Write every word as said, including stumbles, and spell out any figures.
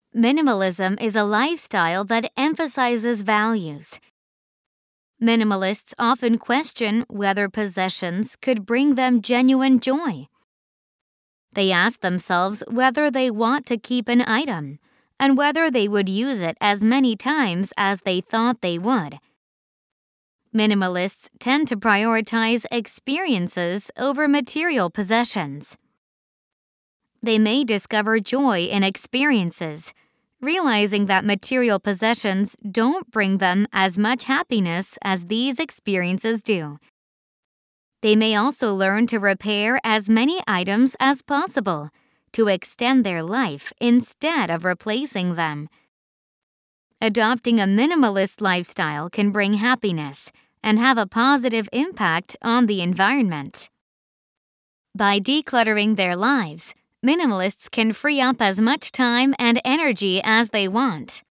Minimalism is a lifestyle that emphasizes values. Minimalists often question whether possessions could bring them genuine joy. They ask themselves whether they want to keep an item and whether they would use it as many times as they thought they would. Minimalists tend to prioritize experiences over material possessions. They may discover joy in experiences, realizing that material possessions don't bring them as much happiness as these experiences do. They may also learn to repair as many items as possible to extend their life instead of replacing them. Adopting a minimalist lifestyle can bring happiness and have a positive impact on the environment. By decluttering their lives, minimalists can free up as much time and energy as they want.